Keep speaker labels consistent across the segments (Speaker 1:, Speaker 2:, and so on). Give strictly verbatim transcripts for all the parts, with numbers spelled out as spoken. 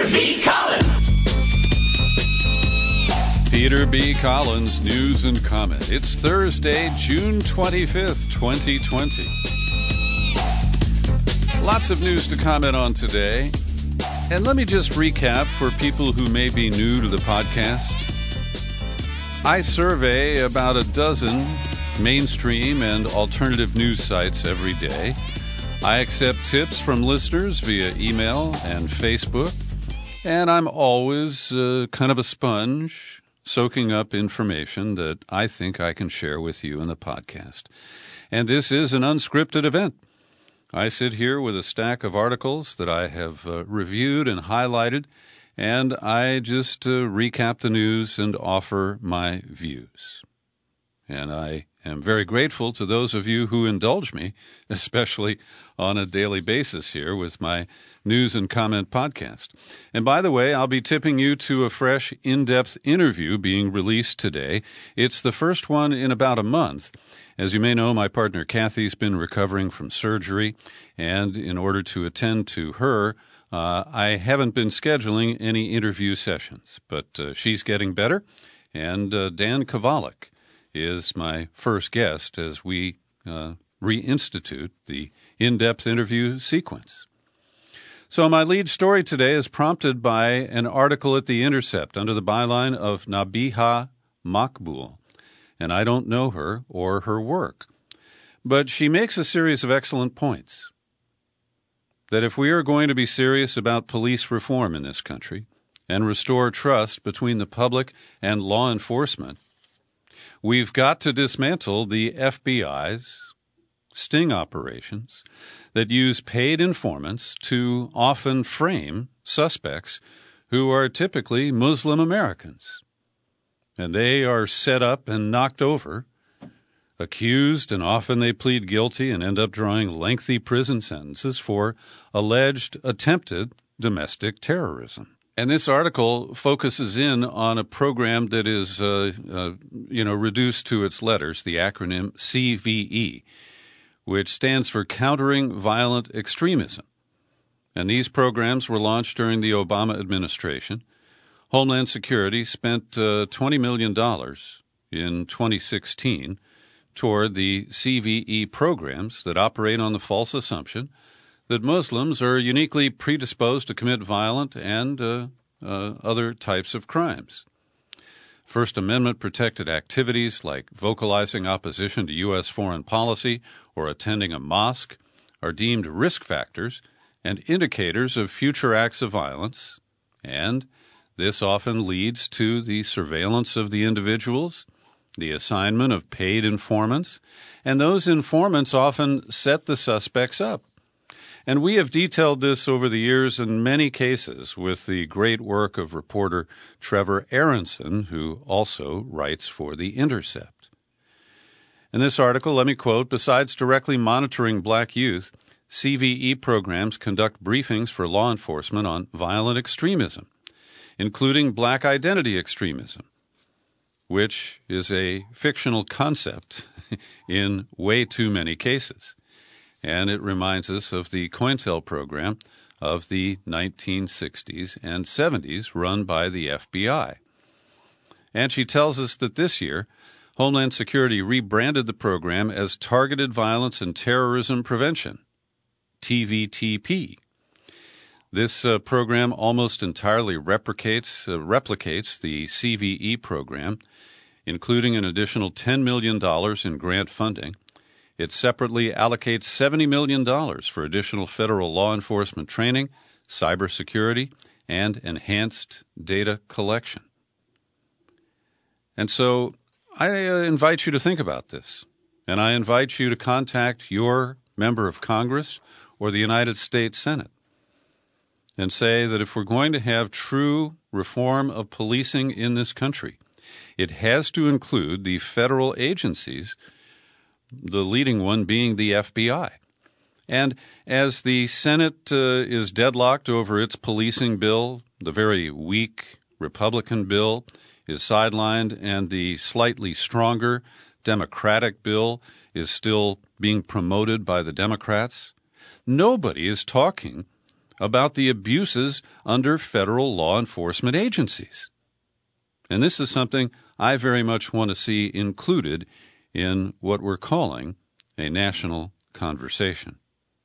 Speaker 1: Peter B. Collins.
Speaker 2: Peter B. Collins, News and Comment. It's Thursday, June twenty-fifth, twenty twenty. Lots of news to comment on today. And let me just recap for people who may be new to the podcast. I survey about a dozen mainstream and alternative news sites every day. I accept tips from listeners via email and Facebook, and I'm always uh, kind of a sponge, soaking up information that I think I can share with you in the podcast. And this is an unscripted event. I sit here with a stack of articles that I have uh, reviewed and highlighted, and I just uh, recap the news and offer my views. And I am very grateful to those of you who indulge me, especially on a daily basis here with my News and Comment podcast. And by the way, I'll be tipping you to a fresh, in-depth interview being released today. It's the first one in about a month. As you may know, my partner Kathy's been recovering from surgery, and in order to attend to her, uh, I haven't been scheduling any interview sessions. But uh, she's getting better, and uh, Dan Kovalik is my first guest as we uh, reinstitute the in-depth interview sequence. So my lead story today is prompted by an article at The Intercept under the byline of Nabiha Makbul, and I don't know her or her work. But she makes a series of excellent points. That if we are going to be serious about police reform in this country and restore trust between the public and law enforcement, we've got to dismantle the F B I's sting operations that use paid informants to often frame suspects who are typically Muslim Americans. And they are set up and knocked over, accused, and often they plead guilty and end up drawing lengthy prison sentences for alleged attempted domestic terrorism. And this article focuses in on a program that is, uh, uh, you know, reduced to its letters, the acronym C V E, which stands for Countering Violent Extremism. And these programs were launched during the Obama administration. Homeland Security spent uh, twenty million dollars in twenty sixteen toward the C V E programs that operate on the false assumption that Muslims are uniquely predisposed to commit violent and uh, uh, other types of crimes. First Amendment protected activities like vocalizing opposition to U S foreign policy or attending a mosque are deemed risk factors and indicators of future acts of violence, and this often leads to the surveillance of the individuals, the assignment of paid informants, and those informants often set the suspects up. And we have detailed this over the years in many cases with the great work of reporter Trevor Aronson, who also writes for The Intercept. In this article, let me quote, "Besides directly monitoring black youth, C V E programs conduct briefings for law enforcement on violent extremism, including black identity extremism, which is a fictional concept in way too many cases. And it reminds us of the COINTEL program of the nineteen sixties and seventies run by the F B I. And she tells us that this year, Homeland Security rebranded the program as Targeted Violence and Terrorism Prevention, T V T P. This uh, program almost entirely replicates, uh, replicates the C V E program, including an additional ten million dollars in grant funding. It separately allocates seventy million dollars for additional federal law enforcement training, cybersecurity, and enhanced data collection. And so I uh, invite you to think about this, and I invite you to contact your member of Congress or the United States Senate and say that if we're going to have true reform of policing in this country, it has to include the federal agencies, the leading one being the F B I. And as the Senate uh, is deadlocked over its policing bill, the very weak Republican bill is sidelined, and the slightly stronger Democratic bill is still being promoted by the Democrats, nobody is talking about the abuses under federal law enforcement agencies. And this is something I very much want to see included in what we're calling a national conversation.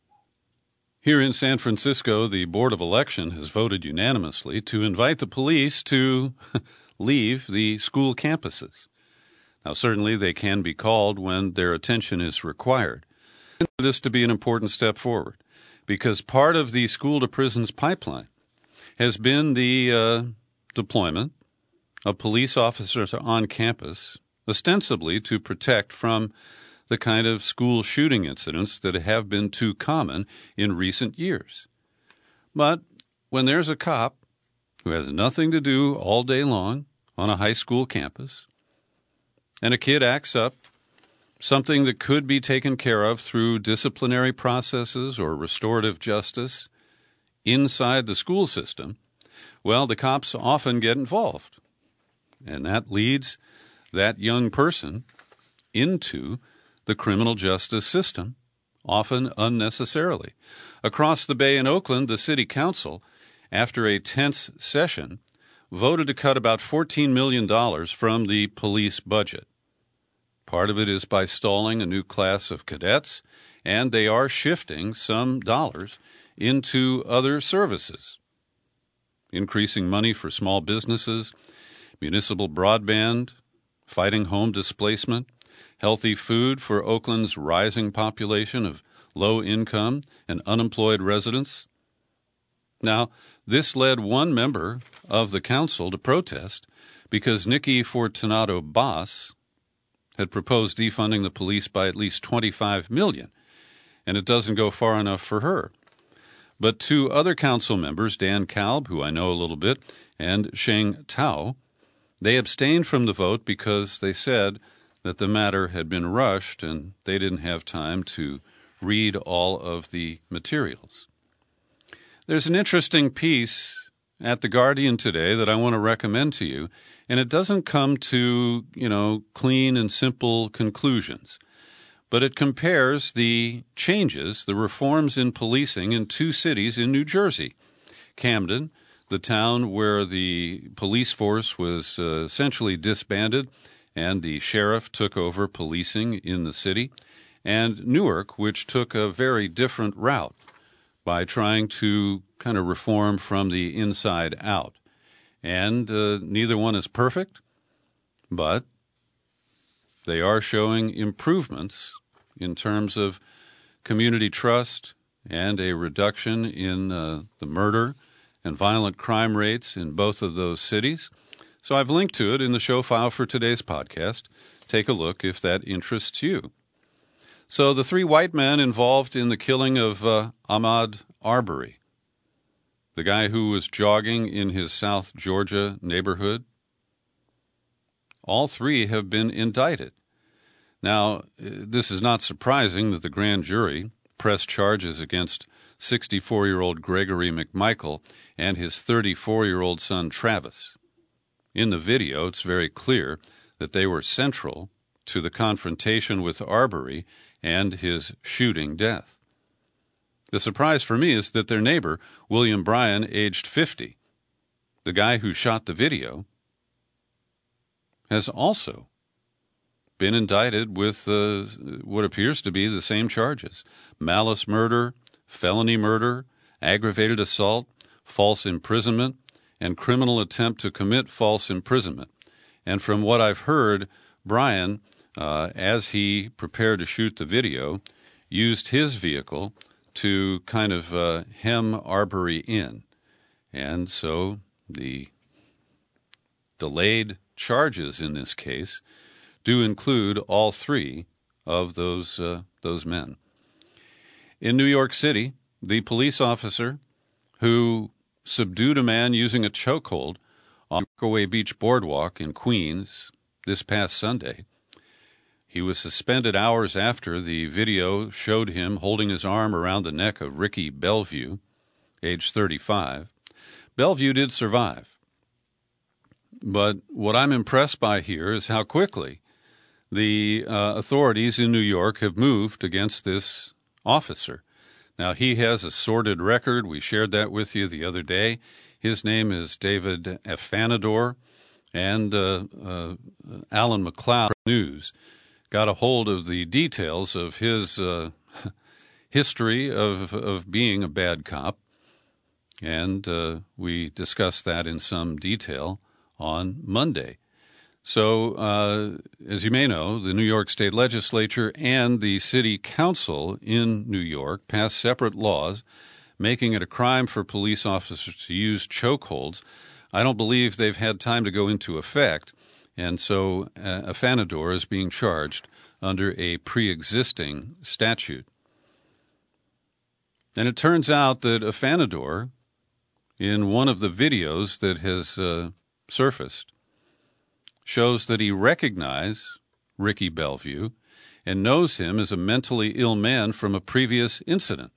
Speaker 2: Here in San Francisco, the Board of Election has voted unanimously to invite the police to leave the school campuses. Now, certainly they can be called when their attention is required. I consider this to be an important step forward because part of the school-to-prisons pipeline has been the uh, deployment of police officers on campus, ostensibly to protect from the kind of school shooting incidents that have been too common in recent years. But when there's a cop who has nothing to do all day long on a high school campus, and a kid acts up, something that could be taken care of through disciplinary processes or restorative justice inside the school system, well, the cops often get involved. And that leads that young person into the criminal justice system, often unnecessarily. Across the bay in Oakland, the city council, after a tense session, voted to cut about fourteen million dollars from the police budget. Part of it is by stalling a new class of cadets, and they are shifting some dollars into other services, increasing money for small businesses, municipal broadband, fighting home displacement, healthy food for Oakland's rising population of low-income and unemployed residents. Now, this led one member of the council to protest because Nikki Fortunato Boss had proposed defunding the police by at least twenty-five million dollars, and it doesn't go far enough for her. But two other council members, Dan Kalb, who I know a little bit, and Sheng Tao, they abstained from the vote because they said that the matter had been rushed and they didn't have time to read all of the materials. There's an interesting piece at The Guardian today that I want to recommend to you, and it doesn't come to, you know, clean and simple conclusions, but it compares the changes, the reforms in policing in two cities in New Jersey, Camden, the town where the police force was uh, essentially disbanded and the sheriff took over policing in the city, and Newark, which took a very different route by trying to kind of reform from the inside out. And uh, neither one is perfect, but they are showing improvements in terms of community trust and a reduction in uh, the murder and violent crime rates in both of those cities. So I've linked to it in the show file for today's podcast. Take a look if that interests you. So the three white men involved in the killing of uh, Ahmaud Arbery, the guy who was jogging in his South Georgia neighborhood, all three have been indicted. Now, this is not surprising that the grand jury pressed charges against sixty-four-year-old Gregory McMichael and his thirty-four-year-old son Travis. In the video, it's very clear that they were central to the confrontation with Arbery and his shooting death. The surprise for me is that their neighbor, William Bryan, aged fifty, the guy who shot the video, has also been indicted with uh, what appears to be the same charges: malice murder, felony murder, aggravated assault, false imprisonment, and criminal attempt to commit false imprisonment. And from what I've heard, Bryan, uh, as he prepared to shoot the video, used his vehicle to kind of uh, hem Arbery in. And so the delayed charges in this case do include all three of those uh, those men. In New York City, the police officer who subdued a man using a chokehold on Rockaway Beach Boardwalk in Queens this past Sunday, he was suspended hours after the video showed him holding his arm around the neck of Ricky Bellevue, age thirty-five. Bellevue did survive. But what I'm impressed by here is how quickly the uh, authorities in New York have moved against this officer. Now, he has a sordid record. We shared that with you the other day. His name is David Afanador, and uh, uh, Alan McLeod News got a hold of the details of his uh, history of, of being a bad cop, and uh, we discussed that in some detail on Monday. So, uh, as you may know, the New York State Legislature and the City Council in New York passed separate laws making it a crime for police officers to use chokeholds. I don't believe they've had time to go into effect, and so uh, Afanador is being charged under a pre-existing statute. And it turns out that Afanador, in one of the videos that has uh, surfaced, shows that he recognized Ricky Bellevue and knows him as a mentally ill man from a previous incident.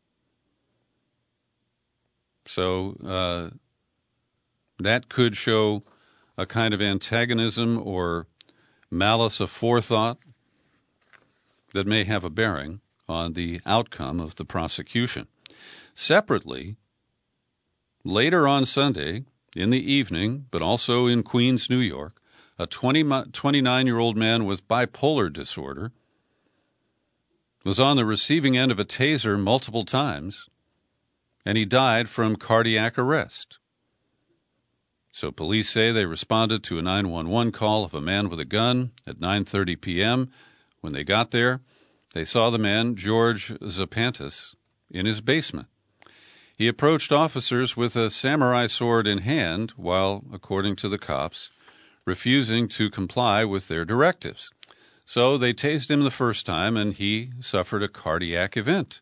Speaker 2: So uh, that could show a kind of antagonism or malice aforethought that may have a bearing on the outcome of the prosecution. Separately, later on Sunday, in the evening, but also in Queens, New York, a twenty-nine-year-old man with bipolar disorder was on the receiving end of a taser multiple times, and he died from cardiac arrest. So police say they responded to a nine one one call of a man with a gun at nine thirty p.m. When they got there, they saw the man, George Zapantis, in his basement. He approached officers with a samurai sword in hand while, according to the cops, refusing to comply with their directives. So they tased him the first time, and he suffered a cardiac event.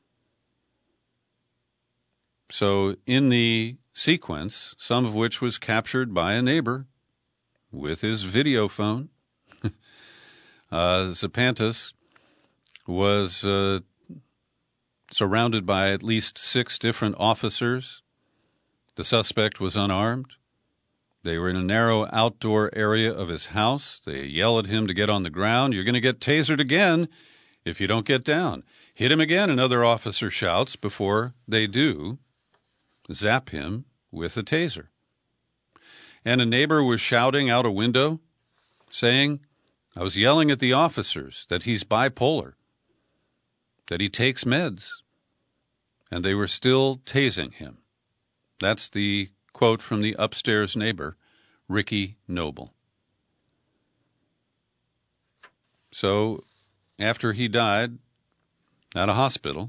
Speaker 2: So in the sequence, some of which was captured by a neighbor with his video phone, uh, Zapantis was uh, surrounded by at least six different officers. The suspect was unarmed. They were in a narrow outdoor area of his house. They yell at him to get on the ground. You're going to get tasered again if you don't get down. Hit him again, another officer shouts before they do zap him with a taser. And a neighbor was shouting out a window, saying, I was yelling at the officers that he's bipolar, that he takes meds, and they were still tasing him. That's the quote from the upstairs neighbor, Ricky Noble. So after he died at a hospital,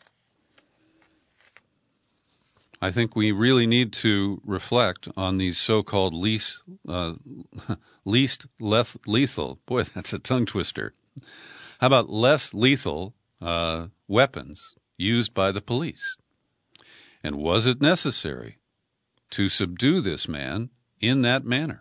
Speaker 2: I think we really need to reflect on these so-called least, uh, least less lethal, boy, that's a tongue twister. How about less lethal uh, weapons used by the police? And was it necessary to subdue this man in that manner?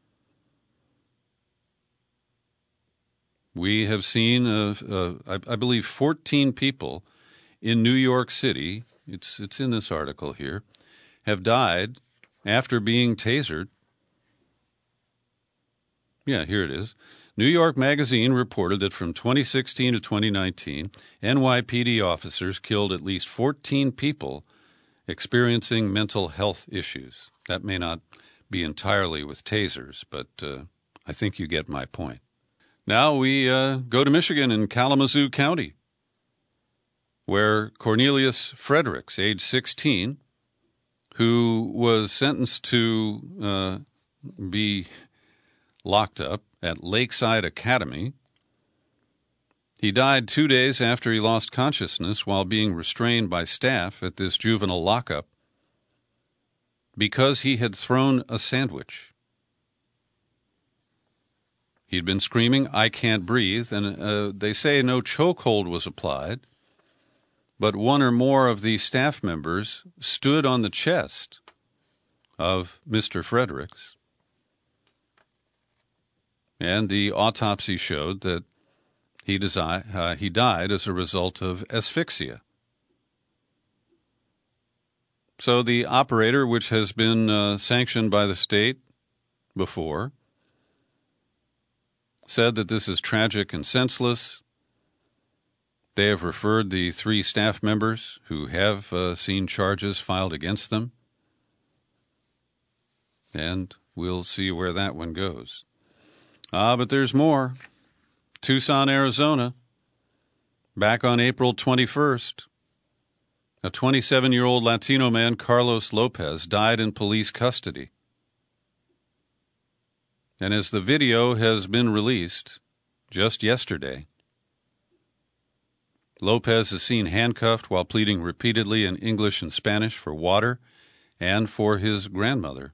Speaker 2: We have seen, uh, uh, I, I believe, fourteen people in New York City, it's, it's in this article here, have died after being tasered. Yeah, here it is. New York Magazine reported that from twenty sixteen to twenty nineteen, N Y P D officers killed at least fourteen people experiencing mental health issues. That may not be entirely with tasers, but uh, I think you get my point. Now we uh, go to Michigan in Kalamazoo County, where Cornelius Fredericks, age sixteen, who was sentenced to uh, be locked up at Lakeside Academy. He died two days after he lost consciousness while being restrained by staff at this juvenile lockup because he had thrown a sandwich. He'd been screaming, "I can't breathe," and uh, they say no chokehold was applied, but one or more of the staff members stood on the chest of Mister Fredericks, and the autopsy showed that he, desi- uh, he died as a result of asphyxia. So the operator, which has been uh, sanctioned by the state before, said that this is tragic and senseless. They have referred the three staff members who have uh, seen charges filed against them. And we'll see where that one goes. Ah, but there's more. Tucson, Arizona. Back on April twenty-first, a twenty-seven-year-old Latino man, Carlos Lopez, died in police custody. And as the video has been released just yesterday, Lopez is seen handcuffed while pleading repeatedly in English and Spanish for water and for his grandmother.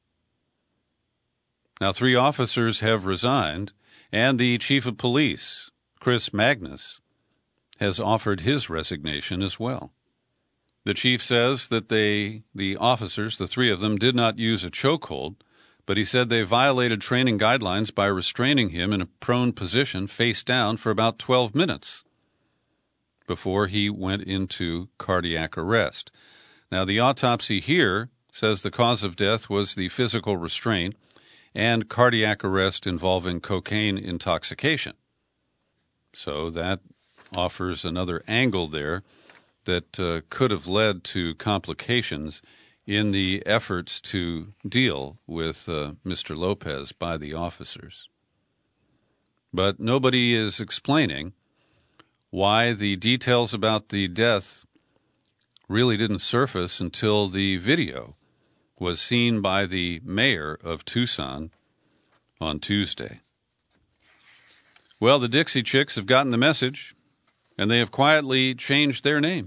Speaker 2: Now, three officers have resigned, and the chief of police, Chris Magnus, has offered his resignation as well. The chief says that they, the officers, the three of them, did not use a chokehold, but he said they violated training guidelines by restraining him in a prone position face down for about twelve minutes before he went into cardiac arrest. Now, the autopsy here says the cause of death was the physical restraint and cardiac arrest involving cocaine intoxication. So that offers another angle there that uh, could have led to complications in the efforts to deal with uh, Mister Lopez by the officers. But nobody is explaining why the details about the death really didn't surface until the video was seen by the mayor of Tucson on Tuesday. Well, the Dixie Chicks have gotten the message, and they have quietly changed their name.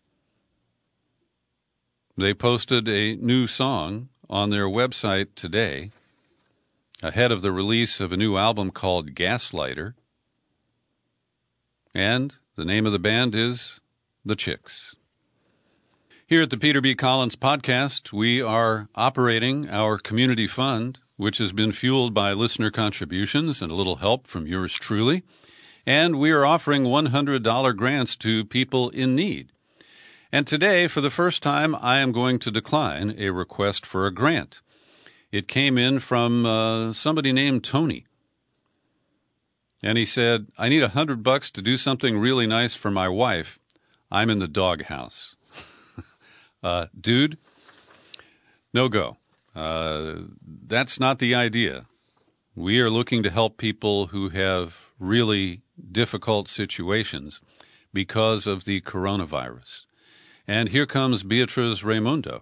Speaker 2: They posted a new song on their website today, ahead of the release of a new album called Gaslighter. And the name of the band is The Chicks. Here at the Peter B. Collins Podcast, we are operating our community fund, which has been fueled by listener contributions and a little help from yours truly. And we are offering one hundred dollars grants to people in need. And today, for the first time, I am going to decline a request for a grant. It came in from uh, somebody named Tony. And he said, I need a hundred bucks to do something really nice for my wife. I'm in the doghouse. uh, dude, no go. Uh, that's not the idea. We are looking to help people who have really difficult situations because of the coronavirus. And here comes Beatriz Raimundo.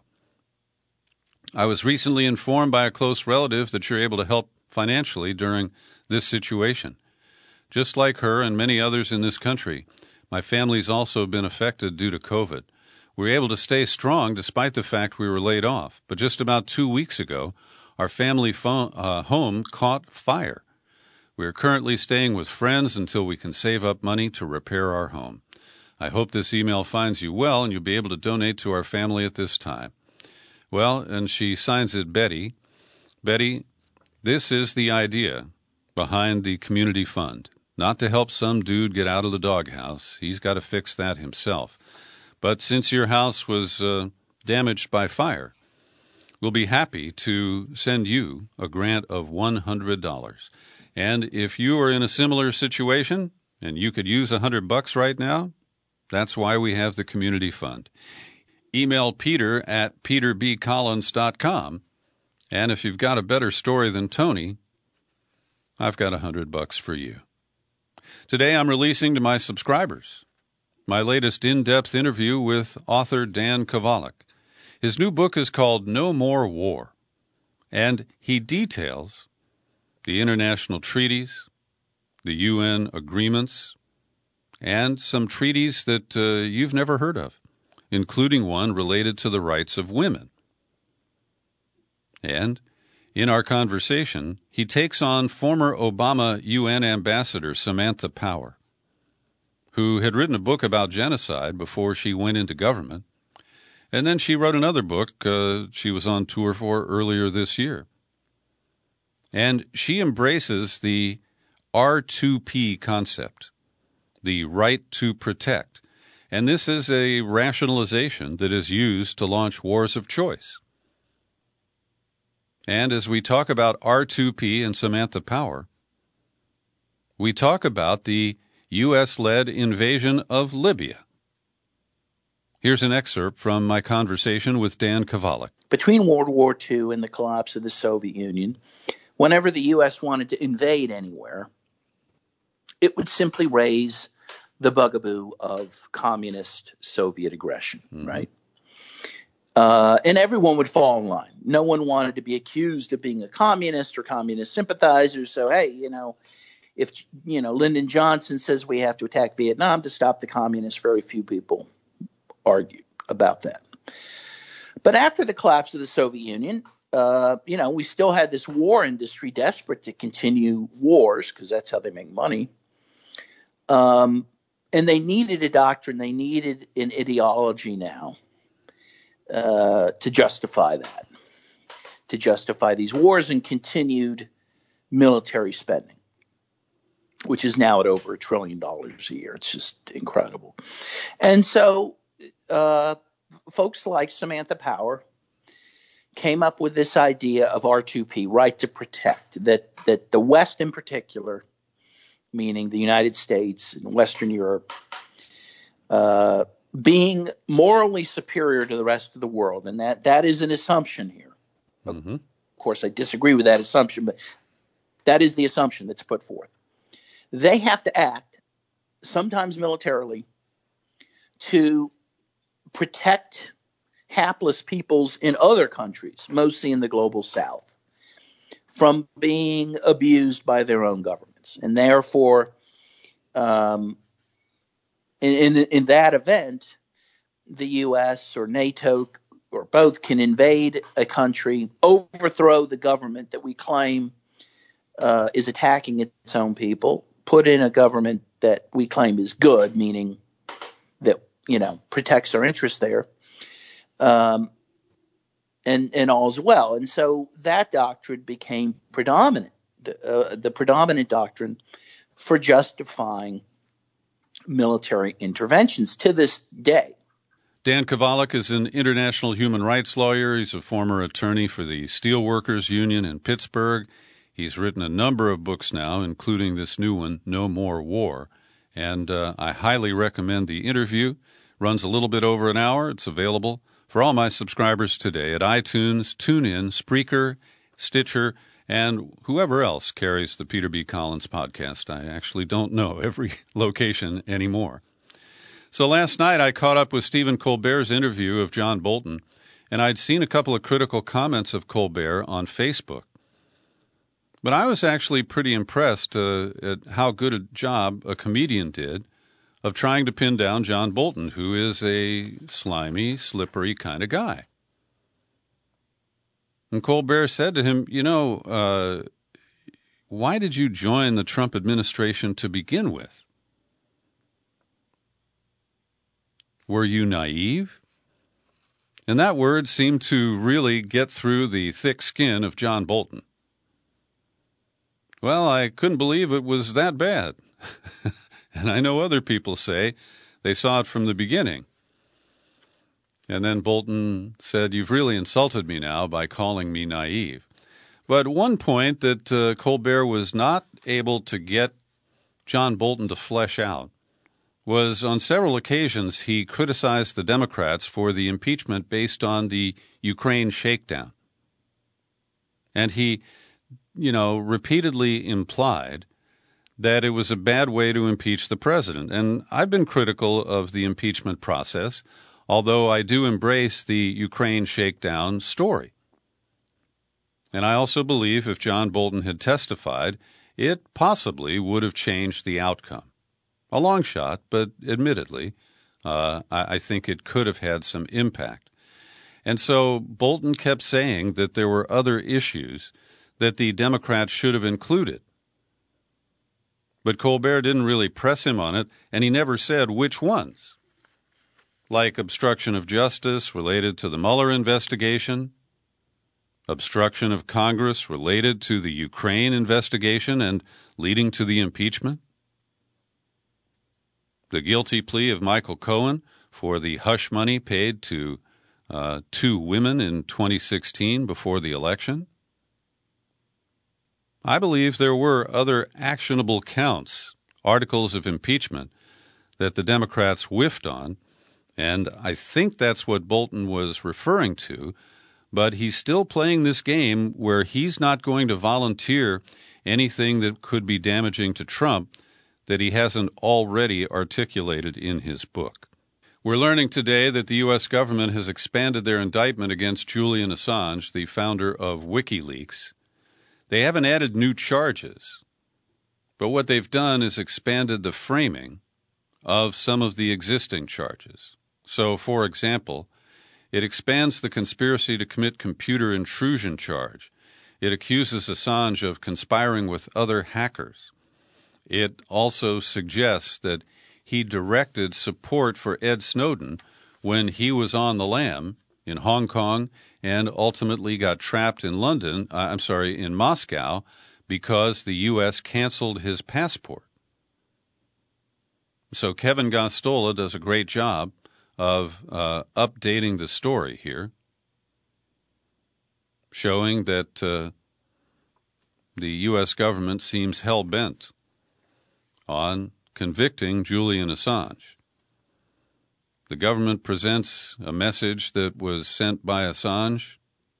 Speaker 2: I was recently informed by a close relative that you're able to help financially during this situation. Just like her and many others in this country, my family's also been affected due to COVID. We were able to stay strong despite the fact we were laid off. But just about two weeks ago, our family phone, uh, home caught fire. We are currently staying with friends until we can save up money to repair our home. I hope this email finds you well and you'll be able to donate to our family at this time. Well, and she signs it Betty. Betty, this is the idea behind the community fund. Not to help some dude get out of the doghouse. He's got to fix that himself. But since your house was uh, damaged by fire, we'll be happy to send you a grant of one hundred dollars. And if you are in a similar situation and you could use one hundred bucks right now, that's why we have the community fund. Email Peter at peter b collins dot com. And if you've got a better story than Tony, I've got one hundred bucks for you. Today I'm releasing to my subscribers my latest in-depth interview with author Dan Kovalik. His new book is called No More War, and he details the international treaties, the U N agreements, and some treaties that uh, you've never heard of, including one related to the rights of women. And in our conversation, he takes on former Obama U N ambassador Samantha Power, who had written a book about genocide before she went into government. And then she wrote another book uh, she was on tour for earlier this year. And she embraces the R two P concept, the right to protect. And this is a rationalization that is used to launch wars of choice. And as we talk about R two P and Samantha Power, we talk about the U S-led invasion of Libya. Here's an excerpt from my conversation with Dan Kovalik.
Speaker 1: Between World War Two and the collapse of the Soviet Union, whenever the U S wanted to invade anywhere, it would simply raise the bugaboo of communist Soviet aggression, mm-hmm. right? Uh, and everyone would fall in line. No one wanted to be accused of being a communist or communist sympathizer. So, hey, you know, if, you know, Lyndon Johnson says we have to attack Vietnam to stop the communists, very few people argue about that. But after the collapse of the Soviet Union, uh, you know, we still had this war industry desperate to continue wars because that's how they make money. Um, and they needed a doctrine. They needed an ideology now uh, to justify that, to justify these wars and continued military spending, which is now at over a trillion dollars a year. It's just incredible. And so uh, folks like Samantha Power came up with this idea of R two P, right to protect, that that the West in particular, meaning the United States and Western Europe, uh, being morally superior to the rest of the world. And that that is an assumption here. Mm-hmm. Of course, I disagree with that assumption, but that is the assumption that's put forth. They have to act, sometimes militarily, to protect hapless peoples in other countries, mostly in the global South, from being abused by their own governments. And therefore, um, in, in, in that event, the U S or NATO or both can invade a country, overthrow the government that we claim uh, is attacking its own people, put in a government that we claim is good, meaning that, you know, protects our interests there. Um, and, and all's well. And so that doctrine became predominant, uh, the predominant doctrine for justifying military interventions to this day.
Speaker 2: Dan Kovalik is an international human rights lawyer. He's a former attorney for the Steelworkers Union in Pittsburgh. He's written a number of books now, including this new one, No More War. And uh, I highly recommend the interview. Runs a little bit over an hour. It's available for all my subscribers today at iTunes, TuneIn, Spreaker, Stitcher, and whoever else carries the Peter B. Collins podcast. I actually don't know every location anymore. So last night I caught up with Stephen Colbert's interview of John Bolton, and I'd seen a couple of critical comments of Colbert on Facebook. But I was actually pretty impressed uh, at how good a job a comedian did of trying to pin down John Bolton, who is a slimy, slippery kind of guy. And Colbert said to him, you know, uh, why did you join the Trump administration to begin with? Were you naive? And that word seemed to really get through the thick skin of John Bolton. Well, I couldn't believe it was that bad. And I know other people say they saw it from the beginning. And then Bolton said, you've really insulted me now by calling me naive. But one point that uh, Colbert was not able to get John Bolton to flesh out was on several occasions he criticized the Democrats for the impeachment based on the Ukraine shakedown. And he, you know, repeatedly implied that it was a bad way to impeach the president. And I've been critical of the impeachment process, although I do embrace the Ukraine shakedown story. And I also believe if John Bolton had testified, it possibly would have changed the outcome. A long shot, but admittedly, uh, I, I think it could have had some impact. And so Bolton kept saying that there were other issues that the Democrats should have included. But Colbert didn't really press him on it, and he never said which ones. Like obstruction of justice related to the Mueller investigation, obstruction of Congress related to the Ukraine investigation and leading to the impeachment, the guilty plea of Michael Cohen for the hush money paid to uh, two women in twenty sixteen before the election. I believe there were other actionable counts articles of impeachment that the Democrats whiffed on, and I think that's what Bolton was referring to, but he's still playing this game where he's not going to volunteer anything that could be damaging to Trump that he hasn't already articulated in his book. We're learning today that the U S government has expanded their indictment against Julian Assange, the founder of WikiLeaks. They haven't added new charges, but what they've done is expanded the framing of some of the existing charges. So, for example, it expands the conspiracy to commit computer intrusion charge. It accuses Assange of conspiring with other hackers. It also suggests that he directed support for Ed Snowden when he was on the lam in Hong Kong and ultimately got trapped in London, uh, I'm sorry, in Moscow, because the U S canceled his passport. So Kevin Gosztola does a great job of uh, updating the story here, showing that uh, the U S government seems hell-bent on convicting Julian Assange. The government presents a message that was sent by Assange,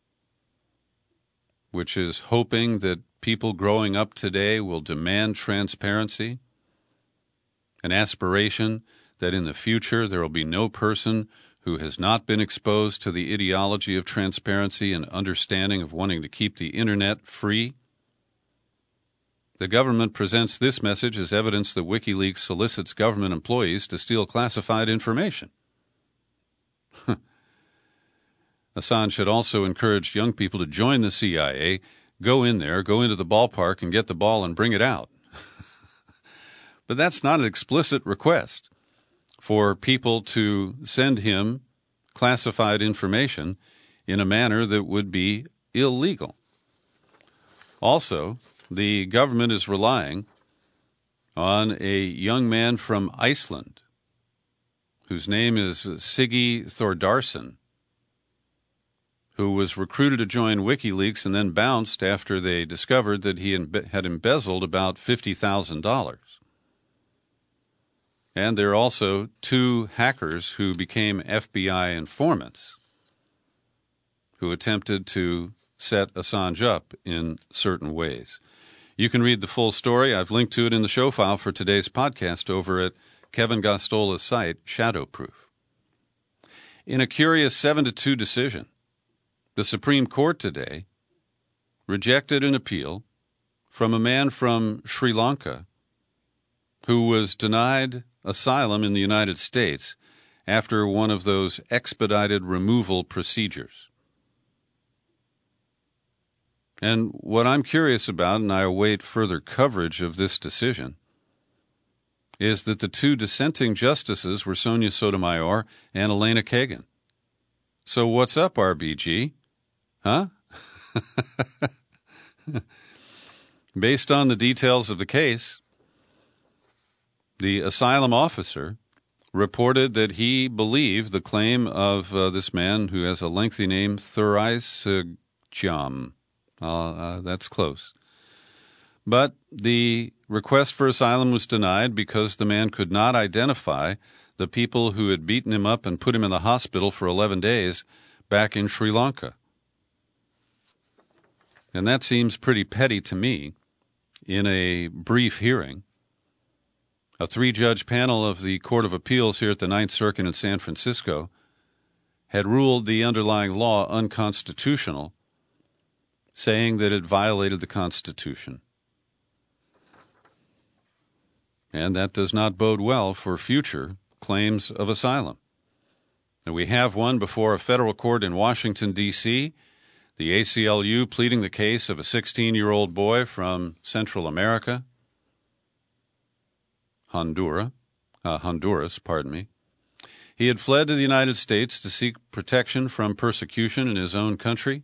Speaker 2: which is hoping that people growing up today will demand transparency, an aspiration that in the future there will be no person who has not been exposed to the ideology of transparency and understanding of wanting to keep the internet free. The government presents this message as evidence that WikiLeaks solicits government employees to steal classified information. Assange had also encouraged young people to join the C I A, go in there, go into the ballpark and get the ball and bring it out. But that's not an explicit request for people to send him classified information in a manner that would be illegal. Also, the government is relying on a young man from Iceland whose name is Siggi Thordarson, who was recruited to join WikiLeaks and then bounced after they discovered that he had embezzled about fifty thousand dollars. And there are also two hackers who became F B I informants who attempted to set Assange up in certain ways. You can read the full story. I've linked to it in the show file for today's podcast over at Kevin Gosztola's site, Shadowproof. In a curious seven to two decision, the Supreme Court today rejected an appeal from a man from Sri Lanka who was denied asylum in the United States after one of those expedited removal procedures. And what I'm curious about, and I await further coverage of this decision, is that the two dissenting justices were Sonia Sotomayor and Elena Kagan. So what's up, R B G? Huh? Based on the details of the case, the asylum officer reported that he believed the claim of uh, this man who has a lengthy name, Thuraisagjam. Uh, uh, that's close. But the request for asylum was denied because the man could not identify the people who had beaten him up and put him in the hospital for eleven days back in Sri Lanka. And that seems pretty petty to me. In a brief hearing, a three-judge panel of the Court of Appeals here at the Ninth Circuit in San Francisco had ruled the underlying law unconstitutional, saying that it violated the Constitution. And that does not bode well for future claims of asylum. And we have one before a federal court in Washington, D C, the A C L U pleading the case of a sixteen-year-old boy from Central America, Honduras, uh, Honduras, pardon me. He had fled to the United States to seek protection from persecution in his own country.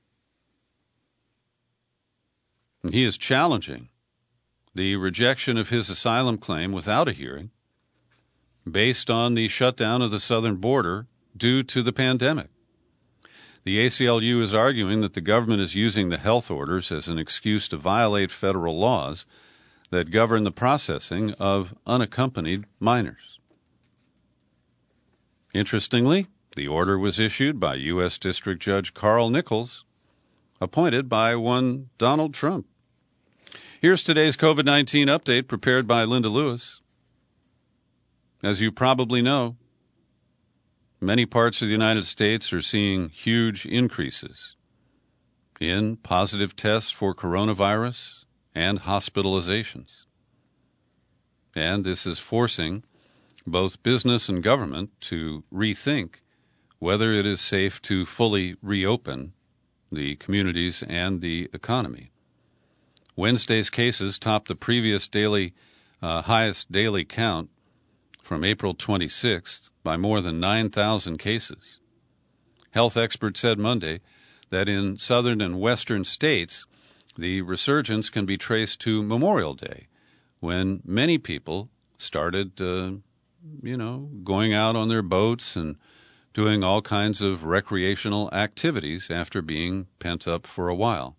Speaker 2: And he is challenging the rejection of his asylum claim without a hearing based on the shutdown of the southern border due to the pandemic. The A C L U is arguing that the government is using the health orders as an excuse to violate federal laws that govern the processing of unaccompanied minors. Interestingly, the order was issued by U S District Judge Carl Nichols, appointed by one Donald Trump. Here's today's COVID nineteen update prepared by Linda Lewis. As you probably know, many parts of the United States are seeing huge increases in positive tests for coronavirus and hospitalizations. And this is forcing both business and government to rethink whether it is safe to fully reopen the communities and the economy. Wednesday's cases topped the previous daily uh, highest daily count from April twenty-sixth by more than nine thousand cases. Health experts said Monday that in southern and western states, the resurgence can be traced to Memorial Day, when many people started, uh, you know, going out on their boats and doing all kinds of recreational activities after being pent up for a while.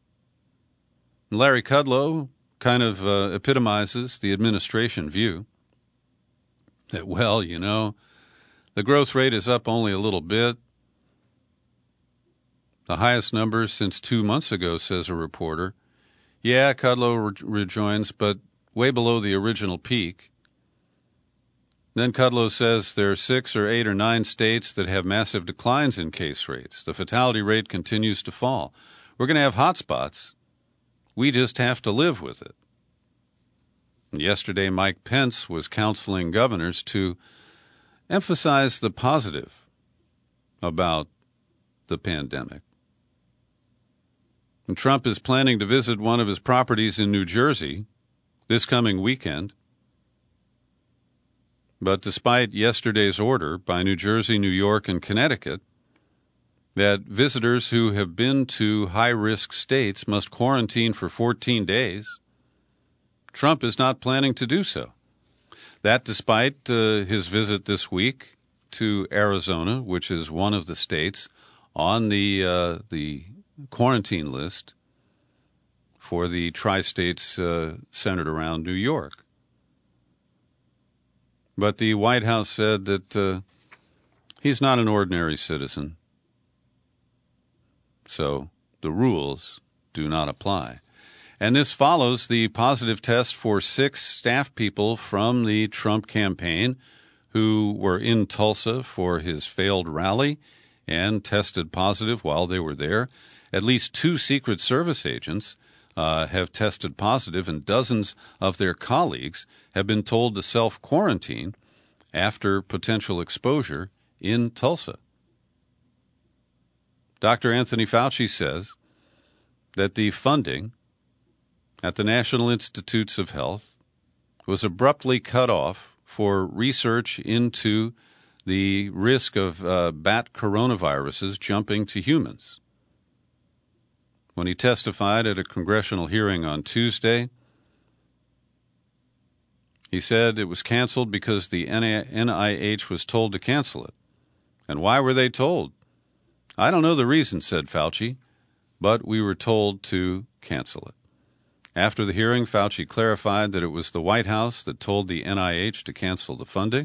Speaker 2: Larry Kudlow kind of uh, epitomizes the administration view that, well, you know, the growth rate is up only a little bit. The highest numbers since two months ago, says a reporter. Yeah, Kudlow re- rejoins, but way below the original peak. Then Kudlow says there are six or eight or nine states that have massive declines in case rates. The fatality rate continues to fall. We're going to have hot spots. We just have to live with it. Yesterday, Mike Pence was counseling governors to emphasize the positive about the pandemic. And Trump is planning to visit one of his properties in New Jersey this coming weekend. But despite yesterday's order by New Jersey, New York, and Connecticut that visitors who have been to high-risk states must quarantine for fourteen days, Trump is not planning to do so. That despite uh, his visit this week to Arizona, which is one of the states on the uh, the quarantine list for the tri-states uh, centered around New York. But the White House said that uh, he's not an ordinary citizen, so the rules do not apply. And this follows the positive test for six staff people from the Trump campaign who were in Tulsa for his failed rally and tested positive while they were there. At least two Secret Service agents uh, have tested positive, and dozens of their colleagues have been told to self-quarantine after potential exposure in Tulsa. Doctor Anthony Fauci says that the funding at the National Institutes of Health was abruptly cut off for research into the risk of uh, bat coronaviruses jumping to humans. When he testified at a congressional hearing on Tuesday, he said it was canceled because the N I H was told to cancel it. And why were they told? I don't know the reason, said Fauci, but we were told to cancel it. After the hearing, Fauci clarified that it was the White House that told the N I H to cancel the funding.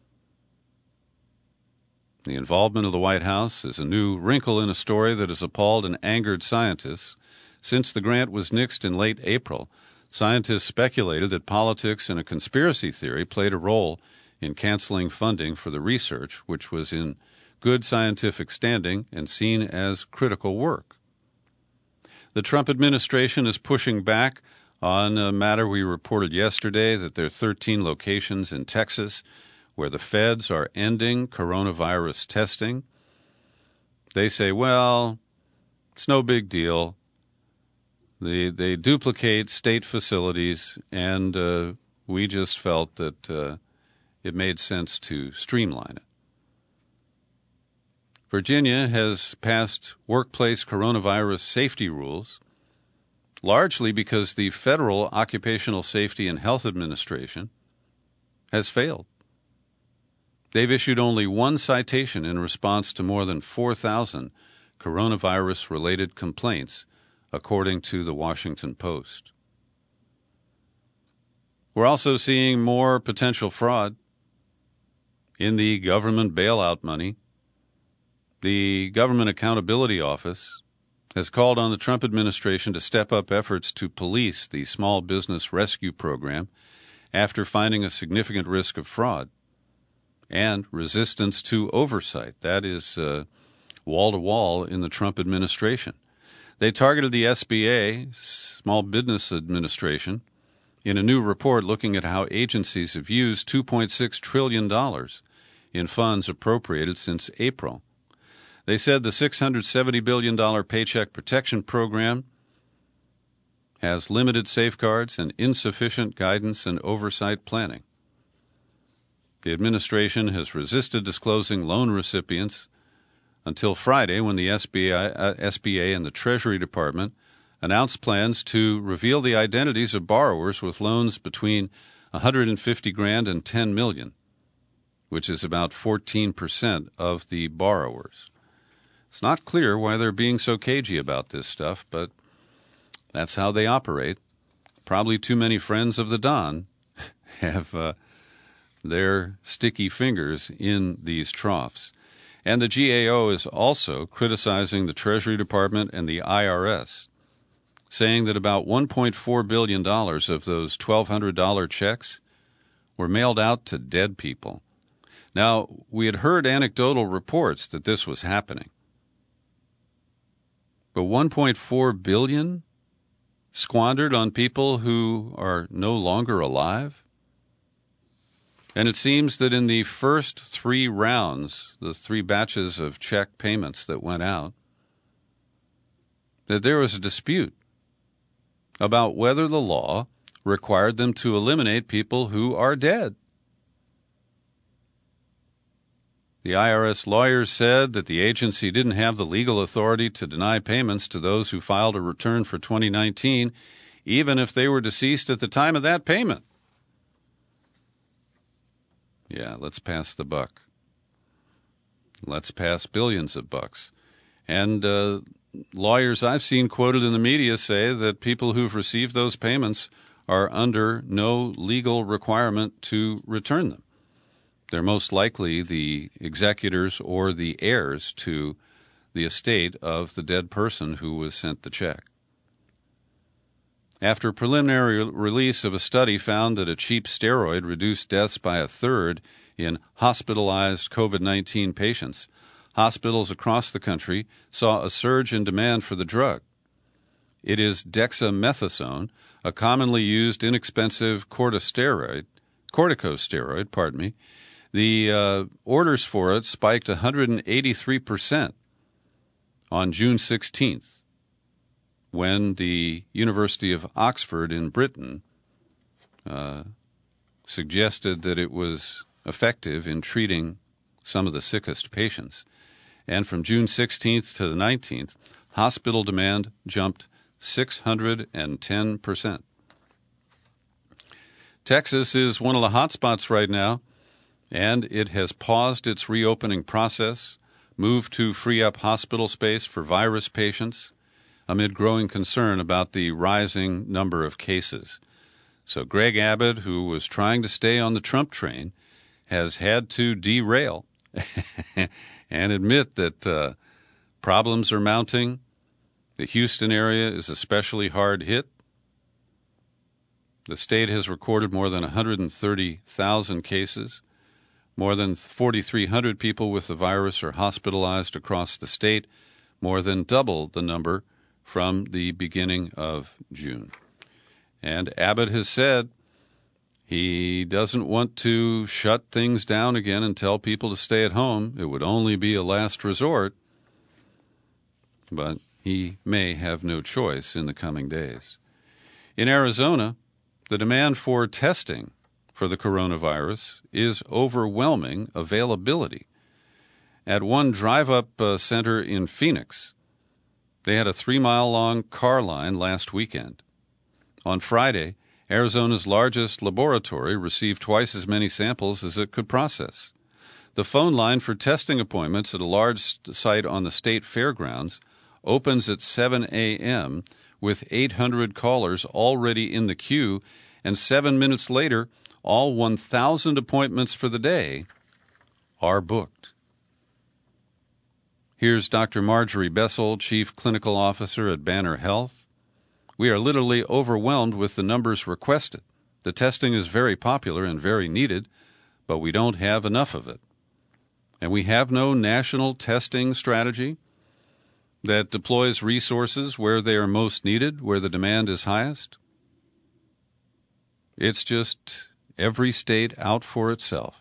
Speaker 2: The involvement of the White House is a new wrinkle in a story that has appalled and angered scientists. Since the grant was nixed in late April, scientists speculated that politics and a conspiracy theory played a role in canceling funding for the research, which was in good scientific standing and seen as critical work. The Trump administration is pushing back on a matter we reported yesterday, that there are thirteen locations in Texas where the feds are ending coronavirus testing. They say, well, it's no big deal. They, they duplicate state facilities, and uh, we just felt that uh, it made sense to streamline it. Virginia has passed workplace coronavirus safety rules, largely because the Federal Occupational Safety and Health Administration has failed. They've issued only one citation in response to more than four thousand coronavirus-related complaints, according to the Washington Post. We're also seeing more potential fraud in the government bailout money. The Government Accountability Office has called on the Trump administration to step up efforts to police the Small Business Rescue Program after finding a significant risk of fraud and resistance to oversight. That is uh, wall-to-wall in the Trump administration. They targeted the S B A, Small Business Administration, in a new report looking at how agencies have used two point six trillion dollars in funds appropriated since April. They said the six hundred seventy billion dollars Paycheck Protection Program has limited safeguards and insufficient guidance and oversight planning. The administration has resisted disclosing loan recipients until Friday, when the S B A, uh, S B A and the Treasury Department announced plans to reveal the identities of borrowers with loans between one hundred fifty grand and ten million, which is about fourteen percent of the borrowers. It's not clear why they're being so cagey about this stuff, but that's how they operate. Probably too many friends of the Don have uh, their sticky fingers in these troughs. And the G A O is also criticizing the Treasury Department and the I R S, saying that about one point four billion dollars of those twelve hundred dollars checks were mailed out to dead people. Now, we had heard anecdotal reports that this was happening. But one point four billion dollars squandered on people who are no longer alive? And it seems that in the first three rounds, the three batches of check payments that went out, that there was a dispute about whether the law required them to eliminate people who are dead. The I R S lawyers said that the agency didn't have the legal authority to deny payments to those who filed a return for twenty nineteen, even if they were deceased at the time of that payment. Yeah, let's pass the buck. Let's pass billions of bucks. And uh, lawyers I've seen quoted in the media say that people who've received those payments are under no legal requirement to return them. They're most likely the executors or the heirs to the estate of the dead person who was sent the check. After preliminary release of a study found that a cheap steroid reduced deaths by a third in hospitalized COVID nineteen patients, hospitals across the country saw a surge in demand for the drug. It is dexamethasone, a commonly used inexpensive corticosteroid, corticosteroid, pardon me. The uh, orders for it spiked one hundred eighty-three percent on June sixteenth, when the University of Oxford in Britain uh, suggested that it was effective in treating some of the sickest patients. And from June sixteenth to the nineteenth, hospital demand jumped six hundred ten percent. Texas is one of the hot spots right now, and it has paused its reopening process, moved to free up hospital space for virus patients, amid growing concern about the rising number of cases. So Greg Abbott, who was trying to stay on the Trump train, has had to derail and admit that uh, problems are mounting. The Houston area is especially hard hit. The state has recorded more than one hundred thirty thousand cases. More than four thousand three hundred people with the virus are hospitalized across the state, more than double the number from the beginning of June. And Abbott has said he doesn't want to shut things down again and tell people to stay at home. It would only be a last resort. But he may have no choice in the coming days. In Arizona, the demand for testing for the coronavirus is overwhelming availability. At one drive-up uh, center in Phoenix, they had a three-mile-long car line last weekend. On Friday, Arizona's largest laboratory received twice as many samples as it could process. The phone line for testing appointments at a large site on the state fairgrounds opens at seven a.m. with eight hundred callers already in the queue and seven minutes later, all one thousand appointments for the day are booked. Here's Doctor Marjorie Bessel, Chief Clinical Officer at Banner Health. We are literally overwhelmed with the numbers requested. The testing is very popular and very needed, but we don't have enough of it. And we have no national testing strategy that deploys resources where they are most needed, where the demand is highest. It's just every state out for itself.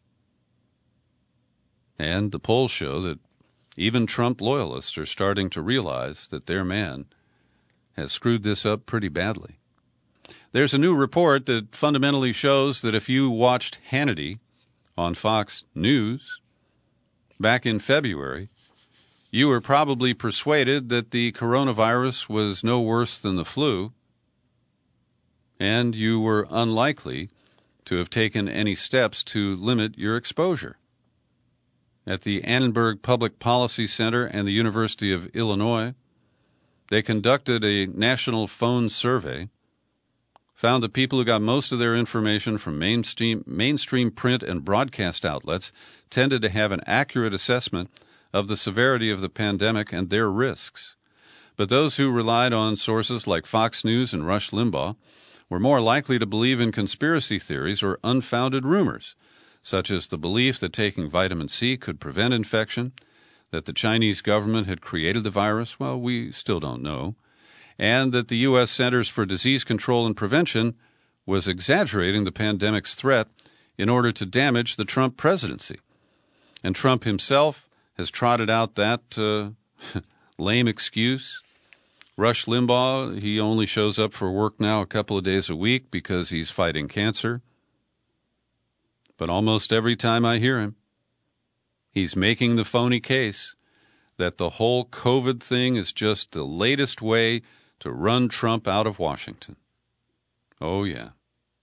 Speaker 2: And the polls show that even Trump loyalists are starting to realize that their man has screwed this up pretty badly. There's a new report that fundamentally shows that if you watched Hannity on Fox News back in February, you were probably persuaded that the coronavirus was no worse than the flu, and you were unlikely to have taken any steps to limit your exposure. At the Annenberg Public Policy Center and the University of Illinois, they conducted a national phone survey, found that people who got most of their information from mainstream, mainstream print and broadcast outlets tended to have an accurate assessment of the severity of the pandemic and their risks. But those who relied on sources like Fox News and Rush Limbaugh were more likely to believe in conspiracy theories or unfounded rumors, such as the belief that taking vitamin C could prevent infection, that the Chinese government had created the virus, well, we still don't know, and that the U S Centers for Disease Control and Prevention was exaggerating the pandemic's threat in order to damage the Trump presidency. And Trump himself has trotted out that uh, lame excuse. Rush Limbaugh, he only shows up for work now a couple of days a week because he's fighting cancer. But almost every time I hear him, he's making the phony case that the whole COVID thing is just the latest way to run Trump out of Washington. Oh, yeah.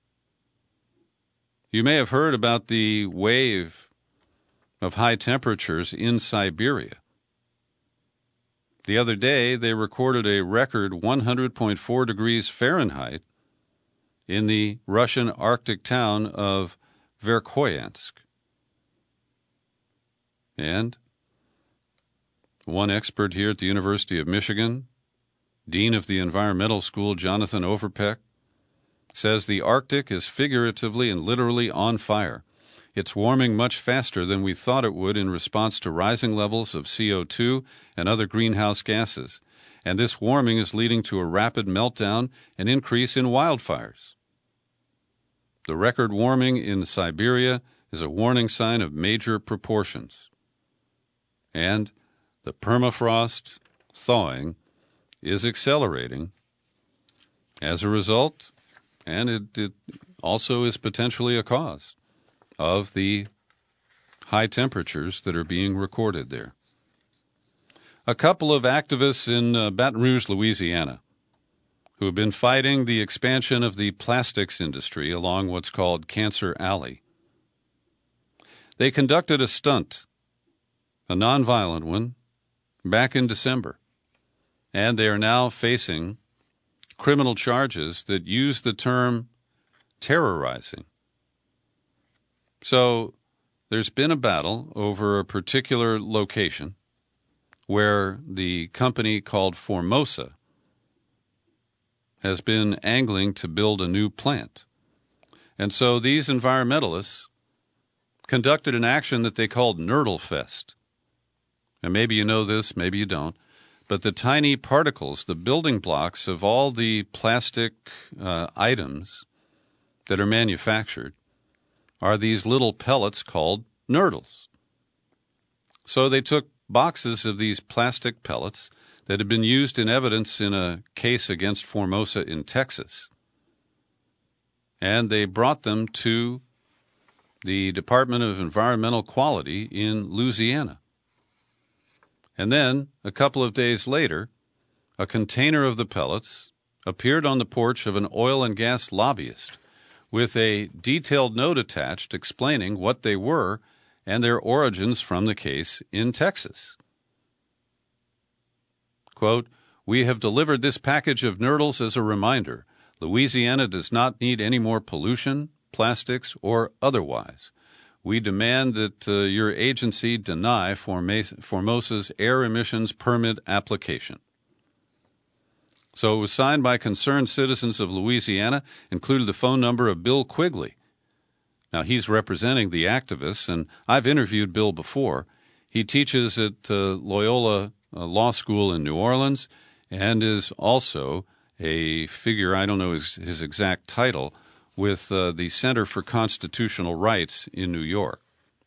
Speaker 2: You may have heard about the wave of high temperatures in Siberia. The other day, they recorded a record one hundred point four degrees Fahrenheit in the Russian Arctic town of Verkhoyansk. And one expert here at the University of Michigan, Dean of the Environmental School, Jonathan Overpeck, says the Arctic is figuratively and literally on fire. It's warming much faster than we thought it would in response to rising levels of C O two and other greenhouse gases, and this warming is leading to a rapid meltdown and increase in wildfires. The record warming in Siberia is a warning sign of major proportions. And the permafrost thawing is accelerating as a result, and it, it also is potentially a cause of the high temperatures that are being recorded there. A couple of activists in uh, Baton Rouge, Louisiana, who have been fighting the expansion of the plastics industry along what's called Cancer Alley. They conducted a stunt, a nonviolent one, back in December, and they are now facing criminal charges that use the term terrorizing. So there's been a battle over a particular location where the company called Formosa has been angling to build a new plant. And so these environmentalists conducted an action that they called Nurdle Fest. And maybe you know this, maybe you don't, but the tiny particles, the building blocks of all the plastic uh, items that are manufactured are these little pellets called nurdles. So they took boxes of these plastic pellets that had been used in evidence in a case against Formosa in Texas, and they brought them to the Department of Environmental Quality in Louisiana. And then, a couple of days later, a container of the pellets appeared on the porch of an oil and gas lobbyist with a detailed note attached explaining what they were and their origins from the case in Texas. Quote, "We have delivered this package of nurdles as a reminder. Louisiana does not need any more pollution, plastics, or otherwise. We demand that uh, your agency deny Formosa's air emissions permit application. So it was signed by concerned citizens of Louisiana, included the phone number of Bill Quigley. Now, he's representing the activists, and I've interviewed Bill before. He teaches at uh, Loyola uh, Law School in New Orleans and is also a figure, I don't know his, his exact title, with uh, the Center for Constitutional Rights in New York.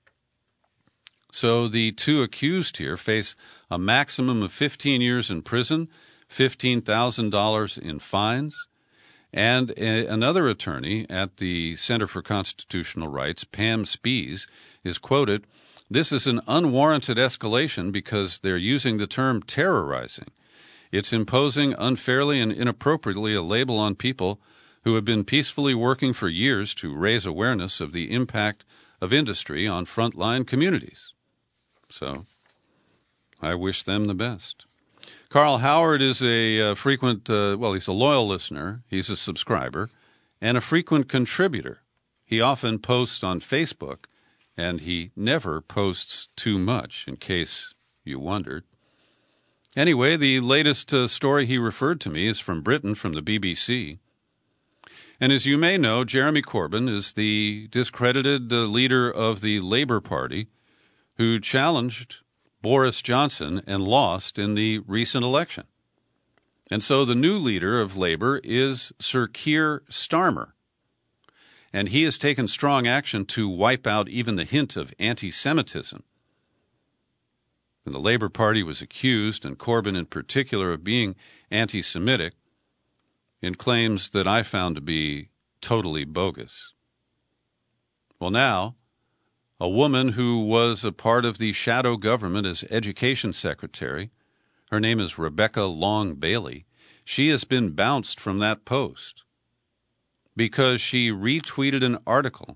Speaker 2: So the two accused here face a maximum of fifteen years in prison, fifteen thousand dollars in fines, and a, another attorney at the Center for Constitutional Rights, Pam Spees, is quoted, "This is an unwarranted escalation because they're using the term terrorizing. It's imposing unfairly and inappropriately a label on people who have been peacefully working for years to raise awareness of the impact of industry on frontline communities." So I wish them the best. Carl Howard is a uh, frequent, uh, well, he's a loyal listener, he's a subscriber, and a frequent contributor. He often posts on Facebook, and he never posts too much, in case you wondered. Anyway, the latest uh, story he referred to me is from Britain, from the B B C. And as you may know, Jeremy Corbyn is the discredited uh, leader of the Labour Party who challenged Boris Johnson and lost in the recent election. And so the new leader of Labour is Sir Keir Starmer. And he has taken strong action to wipe out even the hint of anti-Semitism. And the Labour Party was accused, and Corbyn in particular, of being anti-Semitic in claims that I found to be totally bogus. Well, now, a woman who was a part of the shadow government as education secretary, her name is Rebecca Long Bailey, she has been bounced from that post because she retweeted an article.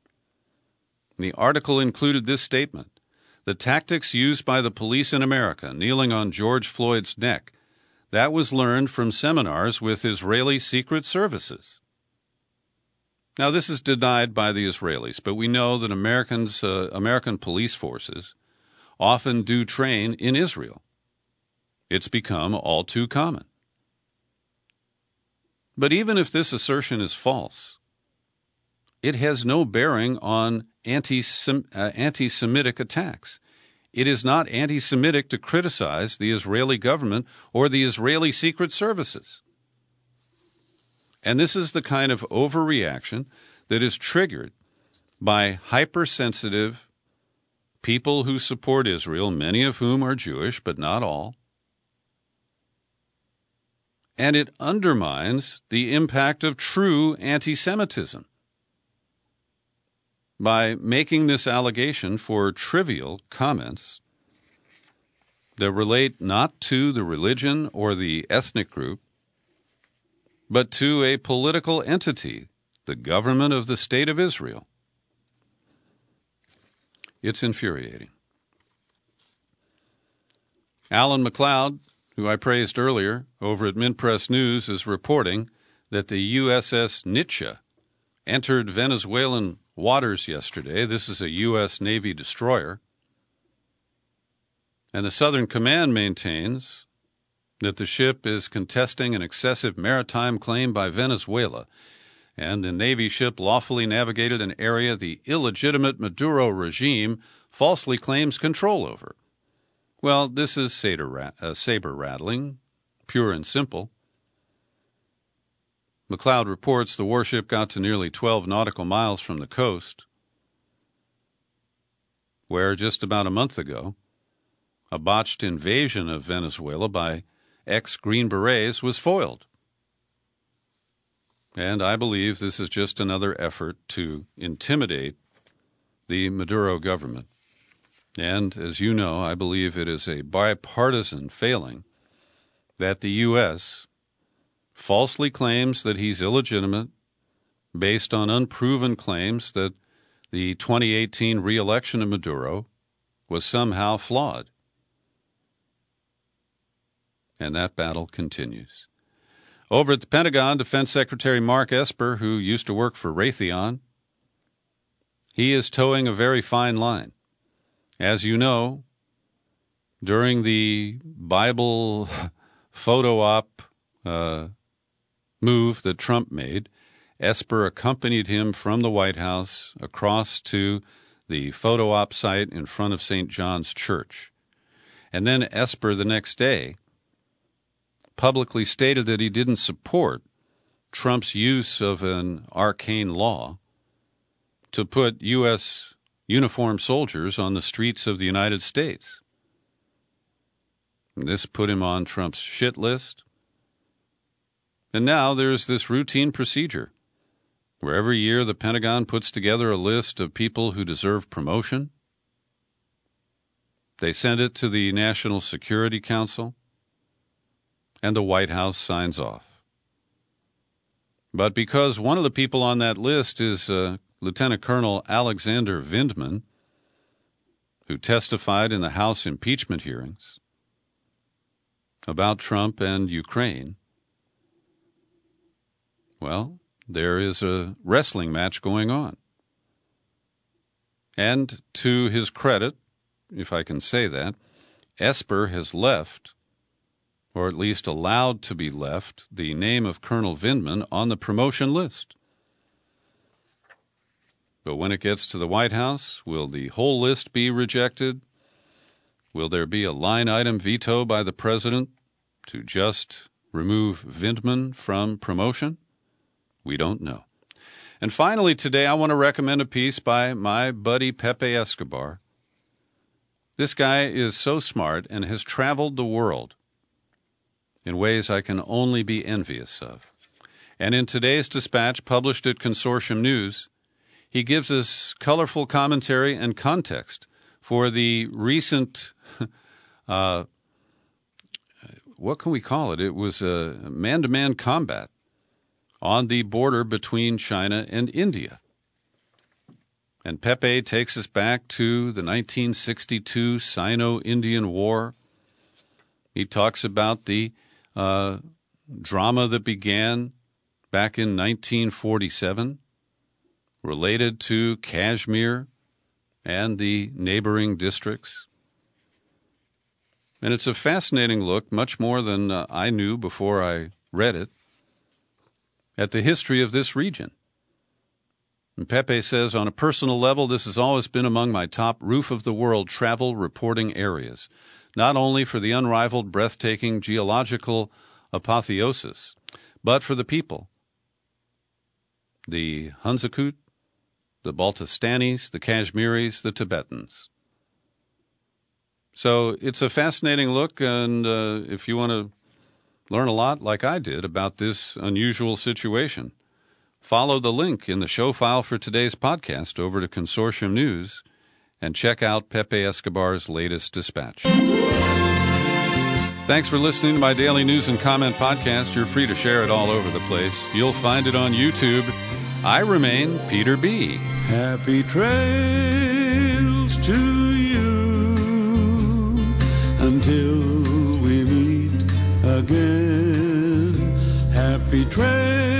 Speaker 2: The article included this statement: "The tactics used by the police in America, kneeling on George Floyd's neck, that was learned from seminars with Israeli secret services." Now, this is denied by the Israelis, but we know that Americans, uh, American police forces often do train in Israel. It's become all too common. But even if this assertion is false, it has no bearing on anti-Sem- uh, anti-Semitic attacks. It is not anti-Semitic to criticize the Israeli government or the Israeli secret services. And this is the kind of overreaction that is triggered by hypersensitive people who support Israel, many of whom are Jewish, but not all. And it undermines the impact of true anti-Semitism by making this allegation for trivial comments that relate not to the religion or the ethnic group, but to a political entity, the government of the State of Israel. It's infuriating. Alan McLeod, who I praised earlier, over at Minpress News, is reporting that the U S S Nietzsche entered Venezuelan waters yesterday. This is a U S Navy destroyer. And the Southern Command maintains that the ship is contesting an excessive maritime claim by Venezuela, and the Navy ship lawfully navigated an area the illegitimate Maduro regime falsely claims control over. Well, this is saber, uh, saber rattling, pure and simple. McLeod reports the warship got to nearly twelve nautical miles from the coast, where just about a month ago, a botched invasion of Venezuela by ex-Green Berets was foiled. And I believe this is just another effort to intimidate the Maduro government. And as you know, I believe it is a bipartisan failing that the U S falsely claims that he's illegitimate based on unproven claims that the twenty eighteen re-election of Maduro was somehow flawed. And that battle continues. Over at the Pentagon, Defense Secretary Mark Esper, who used to work for Raytheon, he is towing a very fine line. As you know, during the Bible photo op uh, move that Trump made, Esper accompanied him from the White House across to the photo op site in front of Saint John's Church. And then Esper, the next day, publicly stated that he didn't support Trump's use of an arcane law to put U S uniformed soldiers on the streets of the United States. And this put him on Trump's shit list. And now there's this routine procedure where every year the Pentagon puts together a list of people who deserve promotion. They send it to the National Security Council, and the White House signs off. But because one of the people on that list is uh, Lieutenant Colonel Alexander Vindman, who testified in the House impeachment hearings about Trump and Ukraine, well, there is a wrestling match going on. And to his credit, if I can say that, Esper has left, or at least allowed to be left, the name of Colonel Vindman on the promotion list. But when it gets to the White House, will the whole list be rejected? Will there be a line-item veto by the president to just remove Vindman from promotion? We don't know. And finally today, I want to recommend a piece by my buddy Pepe Escobar. This guy is so smart and has traveled the world in ways I can only be envious of. And in today's dispatch, published at Consortium News, he gives us colorful commentary and context for the recent, uh, what can we call it? It was a man-to-man combat on the border between China and India. And Pepe takes us back to the nineteen sixty-two Sino-Indian War. He talks about the uh, drama that began back in nineteen forty-seven, related to Kashmir and the neighboring districts. And it's a fascinating look, much more than uh, I knew before I read it, at the history of this region. And Pepe says, on a personal level, this has always been among my top roof-of-the-world travel reporting areas, not only for the unrivaled, breathtaking geological apotheosis, but for the people. The Hunzakut, the Baltistanis, the Kashmiris, the Tibetans. So it's a fascinating look, and uh, if you want to learn a lot, like I did, about this unusual situation, follow the link in the show file for today's podcast over to Consortium News and check out Pepe Escobar's latest dispatch. Thanks for listening to my daily news and comment podcast. You're free to share it all over the place. You'll find it on YouTube. I remain Peter B.
Speaker 3: Happy trails to you until we meet again. Happy trails.